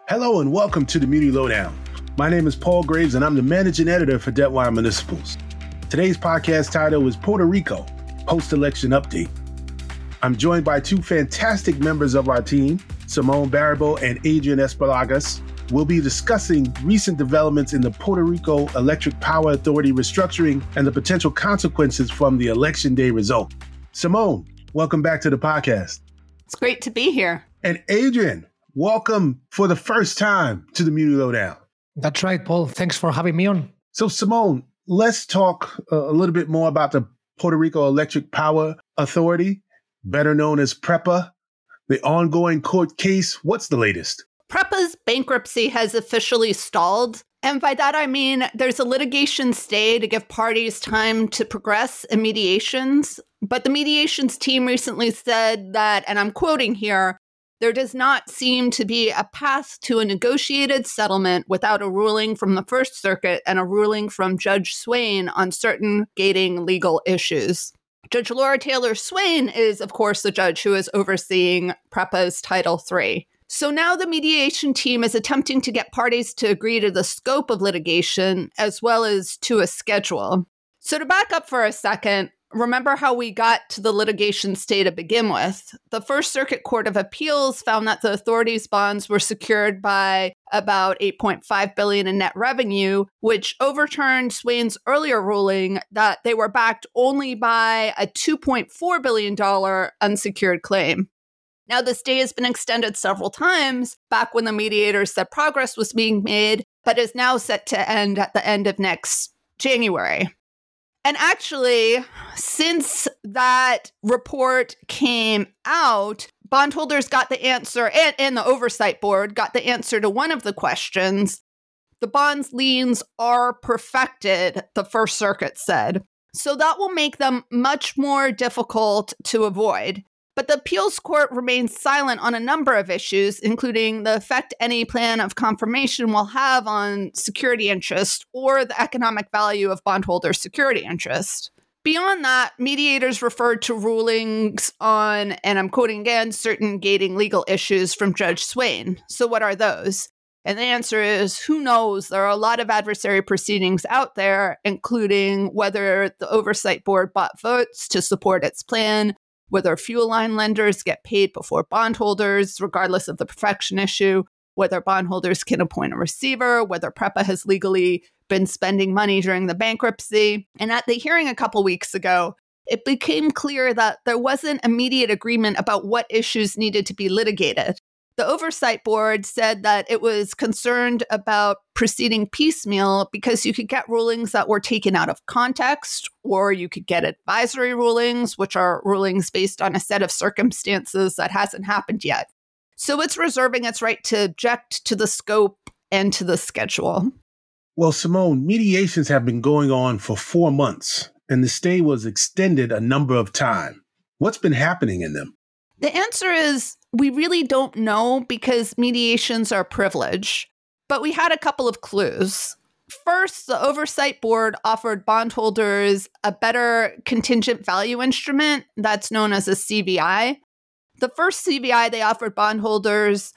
Hello and welcome to the Muni Lowdown. My name is Paul Graves and I'm the managing editor for Debtwire Municipals. Today's podcast title is Puerto Rico, Post-Election Update. I'm joined by two fantastic members of our team, Simone Baribeau and Adrian Espalagas. We'll be discussing recent developments in the Puerto Rico Electric Power Authority restructuring and the potential consequences from the election day result. Simone, welcome back to the podcast. It's great to be here. And Adrian, welcome for the first time to the Muni Lowdown. That's right, Paul. Thanks for having me on. So Simone, let's talk a little bit more about the Puerto Rico Electric Power Authority, better known as PREPA, the ongoing court case. What's the latest? PREPA's bankruptcy has officially stalled. And by that, I mean there's a litigation stay to give parties time to progress in mediations. But the mediations team recently said that, and I'm quoting here, there does not seem to be a path to a negotiated settlement without a ruling from the First Circuit and a ruling from Judge Swain on certain gating legal issues. Judge Laura Taylor Swain is, of course, the judge who is overseeing PREPA's Title III. So now the mediation team is attempting to get parties to agree to the scope of litigation as well as to a schedule. So to back up for a second, remember how we got to the litigation stay to begin with. The First Circuit Court of Appeals found that the authority's bonds were secured by about $8.5 billion in net revenue, which overturned Swain's earlier ruling that they were backed only by a $2.4 billion unsecured claim. Now, the stay has been extended several times, back when the mediators said progress was being made, but is now set to end at the end of next January. And actually, since that report came out, bondholders got the answer, and the oversight board got the answer to one of the questions. The bond's liens are perfected, the First Circuit said. So that will make them much more difficult to avoid. But the appeals court remains silent on a number of issues, including the effect any plan of confirmation will have on security interest or the economic value of bondholders' security interest. Beyond that, mediators referred to rulings on, and I'm quoting again, certain gating legal issues from Judge Swain. So what are those? And the answer is, who knows? There are a lot of adversary proceedings out there, including whether the oversight board bought votes to support its plan, whether fuel line lenders get paid before bondholders, regardless of the perfection issue, whether bondholders can appoint a receiver, whether PREPA has legally been spending money during the bankruptcy. And at the hearing a couple weeks ago, it became clear that there wasn't immediate agreement about what issues needed to be litigated. The oversight board said that it was concerned about proceeding piecemeal because you could get rulings that were taken out of context, or you could get advisory rulings, which are rulings based on a set of circumstances that hasn't happened yet. So it's reserving its right to object to the scope and to the schedule. Well, Simone, mediations have been going on for 4 months, and the stay was extended a number of times. What's been happening in them? The answer is we really don't know because mediations are privileged, but we had a couple of clues. First, the oversight board offered bondholders a better contingent value instrument that's known as a CVI. The first CVI they offered bondholders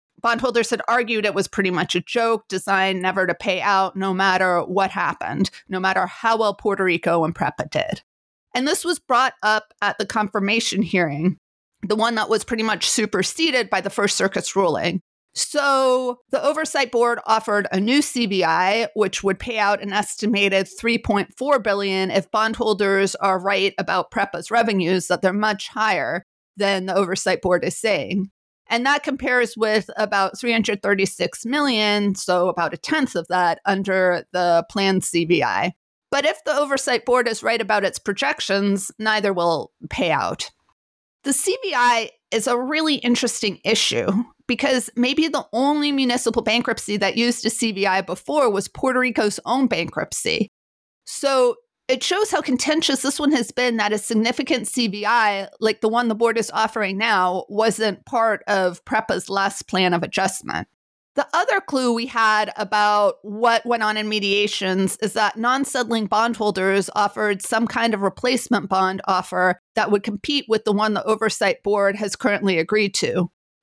had argued it was pretty much a joke, designed never to pay out no matter what happened, no matter how well Puerto Rico and PREPA did. And this was brought up at the confirmation hearing, the one that was pretty much superseded by the First Circuit's ruling. So the oversight board offered a new CVI, which would pay out an estimated $3.4 billion if bondholders are right about PREPA's revenues, that they're much higher than the oversight board is saying. And that compares with about $336 million, so about a tenth of that under the planned CVI. But if the oversight board is right about its projections, neither will pay out. The CVI is a really interesting issue because maybe the only municipal bankruptcy that used a CVI before was Puerto Rico's own bankruptcy. So it shows how contentious this one has been, that a significant CVI, like the one the board is offering now, wasn't part of PREPA's last plan of adjustment. The other clue we had about what went on in mediations is that non-settling bondholders offered some kind of replacement bond offer that would compete with the one the oversight board has currently agreed to.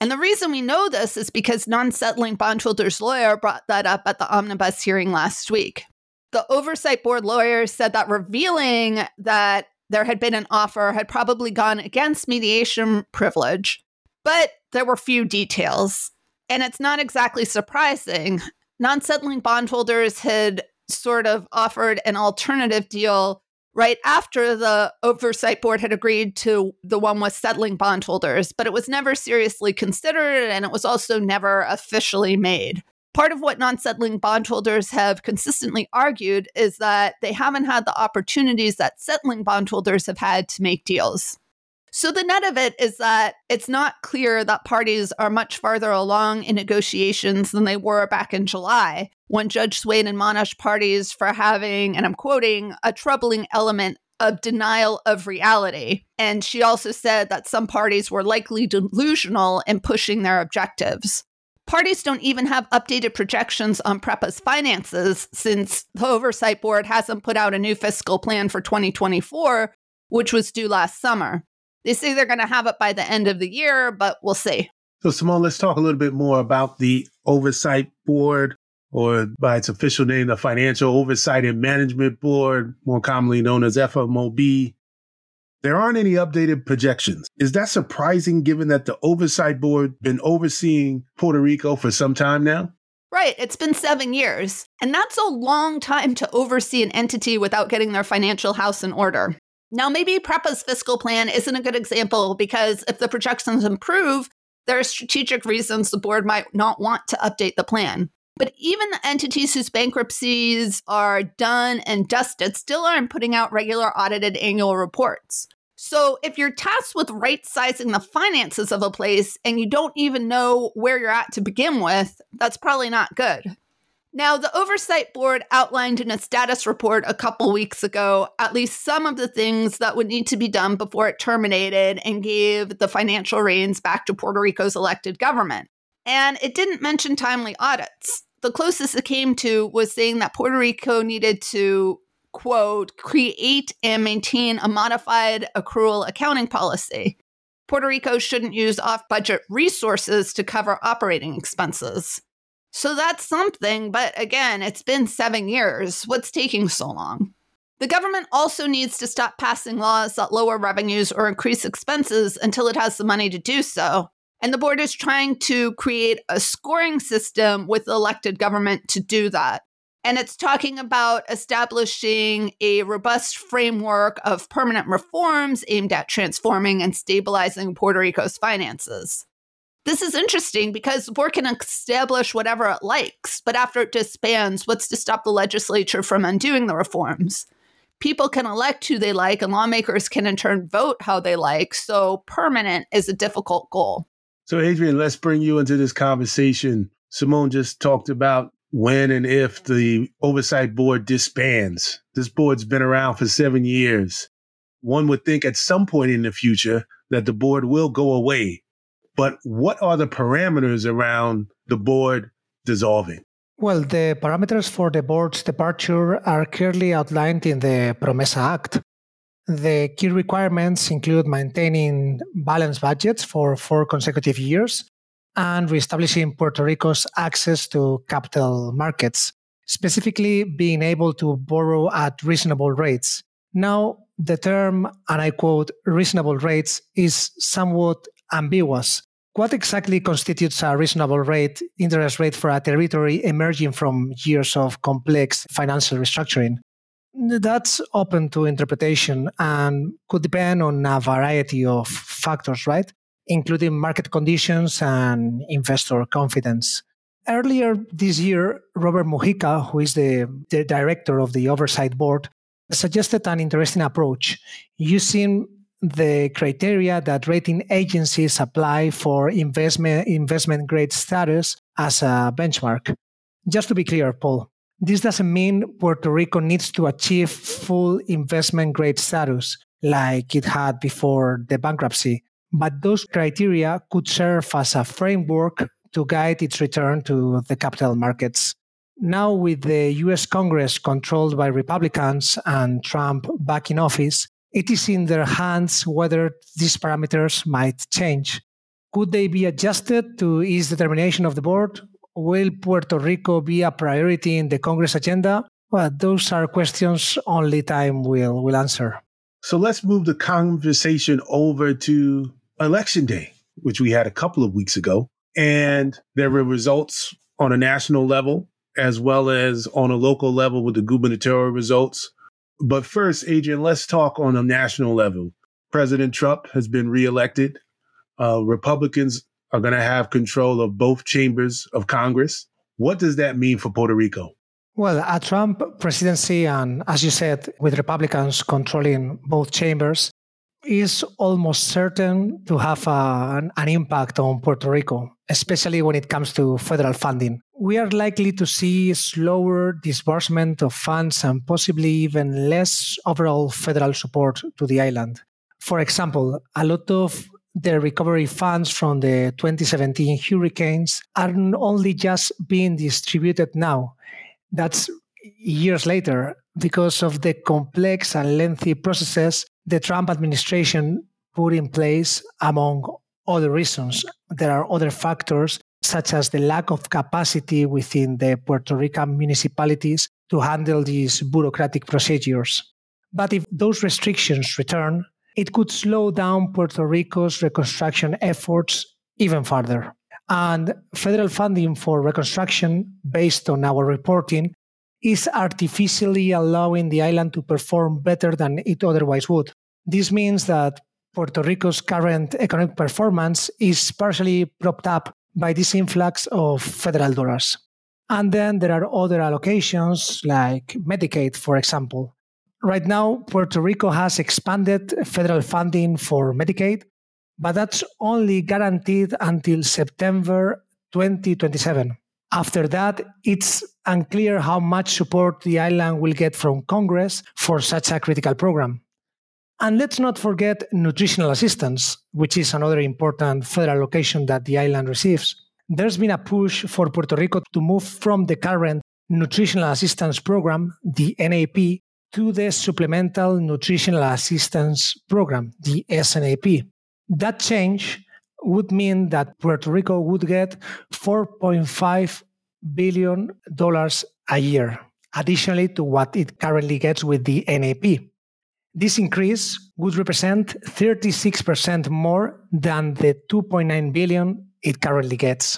And the reason we know this is because non-settling bondholders' lawyer brought that up at the omnibus hearing last week. The oversight board lawyer said that revealing that there had been an offer had probably gone against mediation privilege, but there were few details. And it's not exactly surprising. Non-settling bondholders had sort of offered an alternative deal right after the oversight board had agreed to the one with settling bondholders, but it was never seriously considered, and it was also never officially made. Part of what non-settling bondholders have consistently argued is that they haven't had the opportunities that settling bondholders have had to make deals. So the net of it is that it's not clear that parties are much farther along in negotiations than they were back in July, when Judge Swain admonished parties for having, and I'm quoting, a troubling element of denial of reality. And she also said that some parties were likely delusional in pushing their objectives. Parties don't even have updated projections on PREPA's finances, since the Oversight Board hasn't put out a new fiscal plan for 2024, which was due last summer. They say they're going to have it by the end of the year, but we'll see. So, Simone, let's talk a little bit more about the Oversight Board, or by its official name, the Financial Oversight and Management Board, more commonly known as FOMB. There aren't any updated projections. Is that surprising given that the Oversight Board been overseeing Puerto Rico for some time now? Right. It's been 7 years. And that's a long time to oversee an entity without getting their financial house in order. Now, maybe PREPA's fiscal plan isn't a good example because if the projections improve, there are strategic reasons the board might not want to update the plan. But even the entities whose bankruptcies are done and dusted still aren't putting out regular audited annual reports. So if you're tasked with right-sizing the finances of a place and you don't even know where you're at to begin with, that's probably not good. Now, the Oversight Board outlined in a status report a couple weeks ago at least some of the things that would need to be done before it terminated and gave the financial reins back to Puerto Rico's elected government. And it didn't mention timely audits. The closest it came to was saying that Puerto Rico needed to, quote, create and maintain a modified accrual accounting policy. Puerto Rico shouldn't use off-budget resources to cover operating expenses. So that's something, but again, it's been 7 years. What's taking so long? The government also needs to stop passing laws that lower revenues or increase expenses until it has the money to do so. And the board is trying to create a scoring system with the elected government to do that. And it's talking about establishing a robust framework of permanent reforms aimed at transforming and stabilizing Puerto Rico's finances. This is interesting because the board can establish whatever it likes, but after it disbands, what's to stop the legislature from undoing the reforms? People can elect who they like, and lawmakers can in turn vote how they like, so permanent is a difficult goal. So, Adrian, let's bring you into this conversation. Simone just talked about when and if the Oversight Board disbands. This board's been around for 7 years. One would think at some point in the future that the board will go away. But what are the parameters around the board dissolving? Well, the parameters for the board's departure are clearly outlined in the PROMESA Act. The key requirements include maintaining balanced budgets for 4 consecutive years and reestablishing Puerto Rico's access to capital markets, specifically being able to borrow at reasonable rates. Now, the term, and I quote, reasonable rates is somewhat ambiguous. What exactly constitutes a reasonable interest rate for a territory emerging from years of complex financial restructuring? That's open to interpretation and could depend on a variety of factors, right? Including market conditions and investor confidence. Earlier this year, Robert Mujica, who is the director of the Oversight Board, suggested an interesting approach using the criteria that rating agencies apply for investment grade status as a benchmark. Just to be clear, Paul, this doesn't mean Puerto Rico needs to achieve full investment grade status like it had before the bankruptcy, but those criteria could serve as a framework to guide its return to the capital markets. Now, with the US Congress controlled by Republicans and Trump back in office, it is in their hands whether these parameters might change. Could they be adjusted to ease determination of the board? Will Puerto Rico be a priority in the Congress agenda? Well, those are questions only time will answer. So let's move the conversation over to Election Day, which we had a couple of weeks ago. And there were results on a national level as well as on a local level with the gubernatorial results. But first, Adrian, let's talk on a national level. President Trump has been reelected. Republicans are going to have control of both chambers of Congress. What does that mean for Puerto Rico? Well, a Trump presidency, and as you said, with Republicans controlling both chambers, is almost certain to have an impact on Puerto Rico, especially when it comes to federal funding. We are likely to see slower disbursement of funds and possibly even less overall federal support to the island. For example, a lot of the recovery funds from the 2017 hurricanes are only just being distributed now. That's years later because of the complex and lengthy processes the Trump administration put in place, among other reasons. There are other factors, such as the lack of capacity within the Puerto Rican municipalities to handle these bureaucratic procedures. But if those restrictions return, it could slow down Puerto Rico's reconstruction efforts even further. And federal funding for reconstruction, based on our reporting, is artificially allowing the island to perform better than it otherwise would. This means that Puerto Rico's current economic performance is partially propped up by this influx of federal dollars. And then there are other allocations, like Medicaid, for example. Right now, Puerto Rico has expanded federal funding for Medicaid, but that's only guaranteed until September 2027. After that, it's unclear how much support the island will get from Congress for such a critical program. And let's not forget nutritional assistance, which is another important federal allocation that the island receives. There's been a push for Puerto Rico to move from the current Nutritional Assistance Program, the NAP, to the Supplemental Nutritional Assistance Program, the SNAP. That change would mean that Puerto Rico would get $4.5 billion a year, additionally to what it currently gets with the NAP. This increase would represent 36% more than the $2.9 billion it currently gets.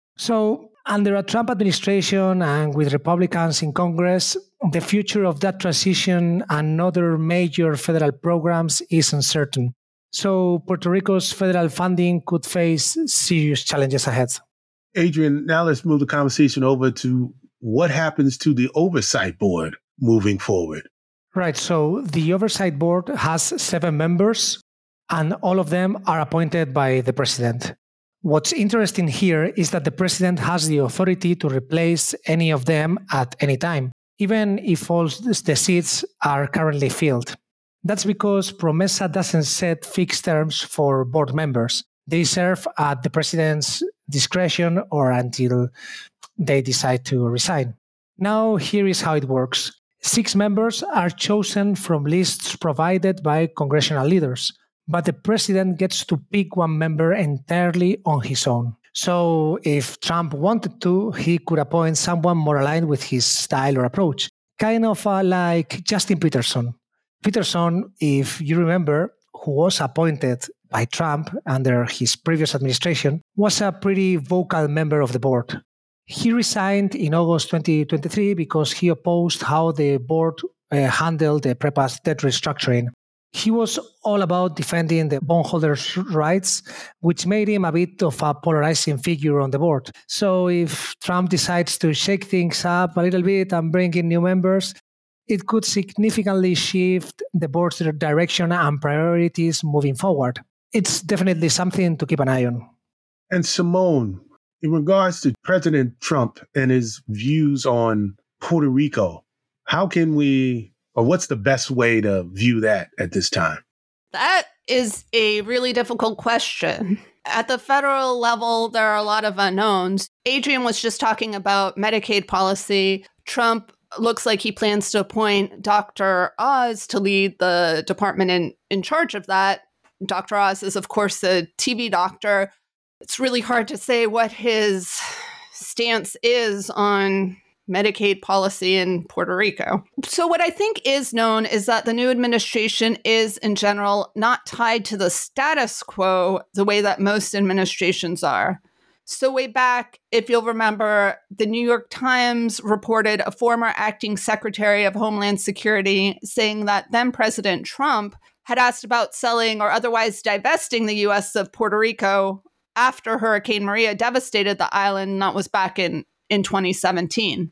So, under a Trump administration and with Republicans in Congress, the future of that transition and other major federal programs is uncertain. So Puerto Rico's federal funding could face serious challenges ahead. Adrian, now let's move the conversation over to what happens to the Oversight Board moving forward. Right. So the Oversight Board has 7 members, and all of them are appointed by the president. What's interesting here is that the president has the authority to replace any of them at any time, even if all the seats are currently filled. That's because PROMESA doesn't set fixed terms for board members. They serve at the president's discretion or until they decide to resign. Now, here is how it works. 6 members are chosen from lists provided by congressional leaders, but the president gets to pick one member entirely on his own. So if Trump wanted to, he could appoint someone more aligned with his style or approach, kind of like Justin Peterson. Peterson, if you remember, who was appointed by Trump under his previous administration, was a pretty vocal member of the board. He resigned in August 2023 because he opposed how the board handled the PREPA's debt restructuring. He was all about defending the bondholders' rights, which made him a bit of a polarizing figure on the board. So if Trump decides to shake things up a little bit and bring in new members, it could significantly shift the board's direction and priorities moving forward. It's definitely something to keep an eye on. And Simone, in regards to President Trump and his views on Puerto Rico, how can we, or what's the best way to view that at this time? That is a really difficult question. At the federal level, there are a lot of unknowns. Adrian was just talking about Medicaid policy. Trump looks like he plans to appoint Dr. Oz to lead the department in charge of that. Dr. Oz is, of course, a TV doctor. It's really hard to say what his stance is on Medicaid policy in Puerto Rico. So what I think is known is that the new administration is, in general, not tied to the status quo the way that most administrations are. So way back, if you'll remember, the New York Times reported a former acting Secretary of Homeland Security saying that then President Trump had asked about selling or otherwise divesting the U.S. of Puerto Rico after Hurricane Maria devastated the island, and that was back in 2017.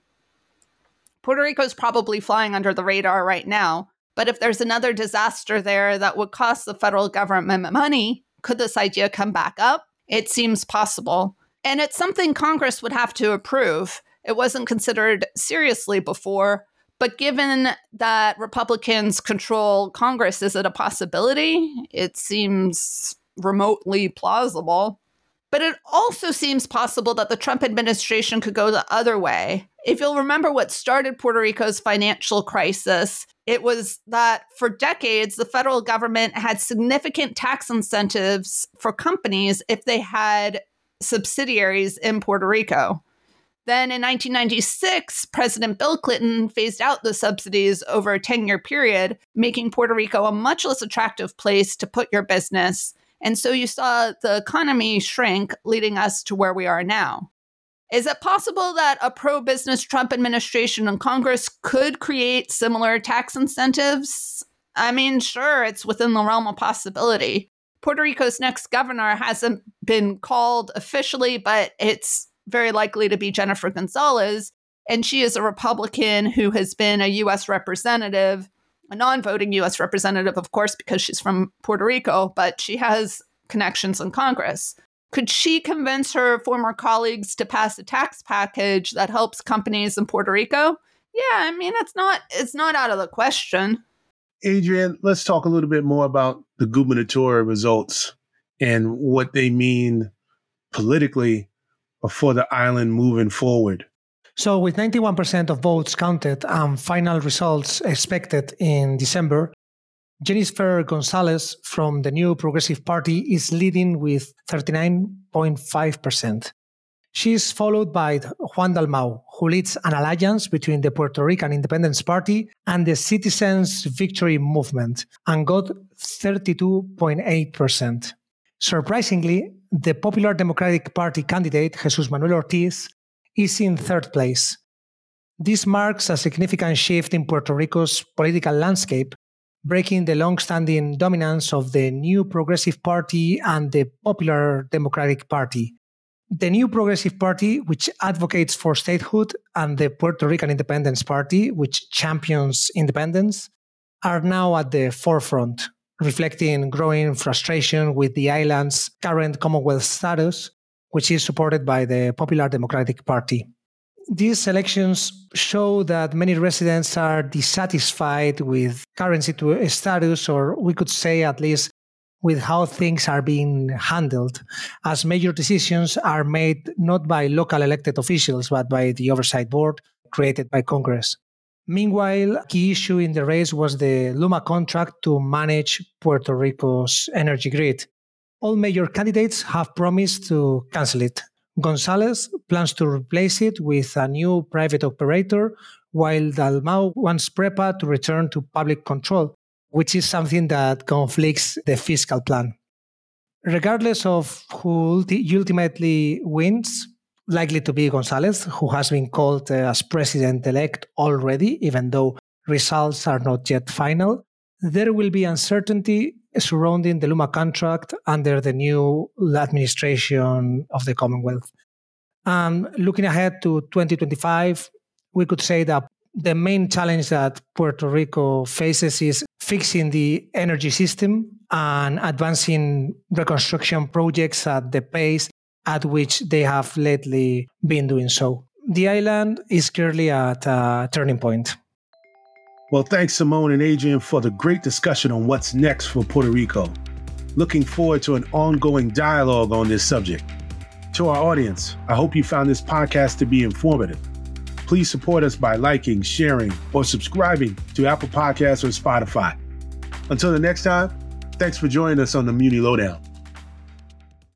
Puerto Rico is probably flying under the radar right now, but if there's another disaster there that would cost the federal government money, could this idea come back up? It seems possible. And it's something Congress would have to approve. It wasn't considered seriously before, but given that Republicans control Congress, is it a possibility? It seems remotely plausible. But it also seems possible that the Trump administration could go the other way. If you'll remember what started Puerto Rico's financial crisis, it was that for decades, the federal government had significant tax incentives for companies if they had subsidiaries in Puerto Rico. Then in 1996, President Bill Clinton phased out the subsidies over a 10-year period, making Puerto Rico a much less attractive place to put your business. And so you saw the economy shrink, leading us to where we are now. Is it possible that a pro-business Trump administration and Congress could create similar tax incentives? I mean, sure, it's within the realm of possibility. Puerto Rico's next governor hasn't been called officially, but it's very likely to be Jennifer Gonzalez. And she is a Republican who has been a U.S. representative, a non-voting U.S. representative, of course, because she's from Puerto Rico, but she has connections in Congress. Could she convince her former colleagues to pass a tax package that helps companies in Puerto Rico? Yeah, I mean, it's not out of the question. Adrienne, let's talk a little bit more about the gubernatorial results and what they mean politically for the island moving forward. So with 91% of votes counted and final results expected in December, Jennifer Gonzalez from the New Progressive Party is leading with 39.5%. She is followed by Juan Dalmau, who leads an alliance between the Puerto Rican Independence Party and the Citizens' Victory Movement, and got 32.8%. Surprisingly, the Popular Democratic Party candidate, Jesus Manuel Ortiz, is in third place. This marks a significant shift in Puerto Rico's political landscape, breaking the long-standing dominance of the New Progressive Party and the Popular Democratic Party. The New Progressive Party, which advocates for statehood, and the Puerto Rican Independence Party, which champions independence, are now at the forefront, reflecting growing frustration with the island's current Commonwealth status, which is supported by the Popular Democratic Party. These elections show that many residents are dissatisfied with current status, or we could say at least with how things are being handled, as major decisions are made not by local elected officials, but by the oversight board created by Congress. Meanwhile, a key issue in the race was the LUMA contract to manage Puerto Rico's energy grid. All major candidates have promised to cancel it. Gonzalez plans to replace it with a new private operator, while Dalmau wants PREPA to return to public control, which is something that conflicts the fiscal plan. Regardless of who ultimately wins, likely to be Gonzalez, who has been called as president-elect already, even though results are not yet final, there will be uncertainty surrounding the LUMA contract under the new administration of the Commonwealth. Looking ahead to 2025, we could say that the main challenge that Puerto Rico faces is fixing the energy system and advancing reconstruction projects at the pace at which they have lately been doing so. The island is clearly at a turning point. Well, thanks, Simone and Adrienne, for the great discussion on what's next for Puerto Rico. Looking forward to an ongoing dialogue on this subject. To our audience, I hope you found this podcast to be informative. Please support us by liking, sharing, or subscribing to Apple Podcasts or Spotify. Until the next time, thanks for joining us on the Muni Lowdown.